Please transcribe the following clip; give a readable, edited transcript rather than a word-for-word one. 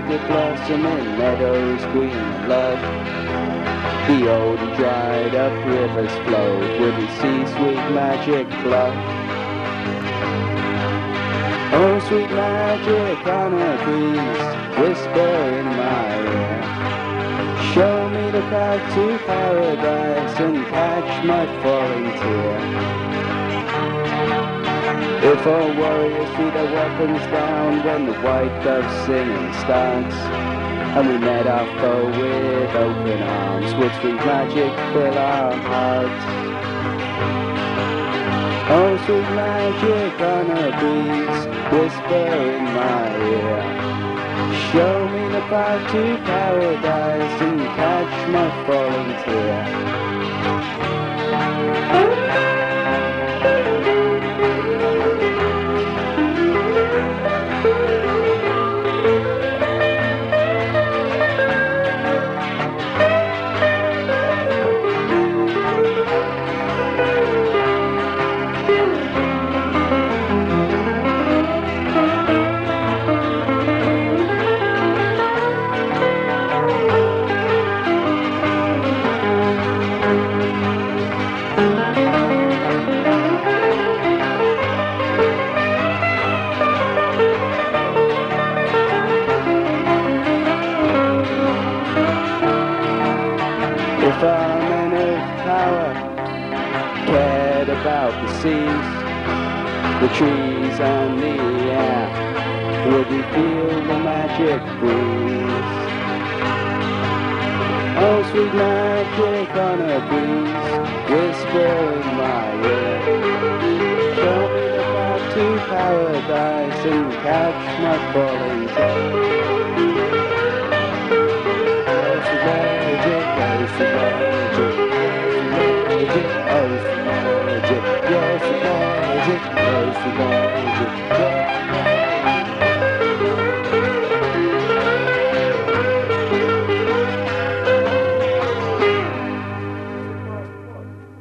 did blossom in meadows green and lush. The old and dried up rivers flowed with the sea sweet magic blush. Oh, sweet magic on a breeze, whisper in my ear. Show me the path to paradise and catch my falling tear. If all warriors threw their weapons down when the white dove singing starts, and we met our foe with open arms, would sweet magic fill our hearts? Oh, sweet magic on a breeze, whisper in my ear. Show me the path to paradise and catch my falling tear. If our men of power cared about the seas, the trees and the air, would we feel the magic breeze? Oh, sweet magic on a breeze, whisper in my ear. Show me the path to paradise and catch my falling tear. Yes, magic,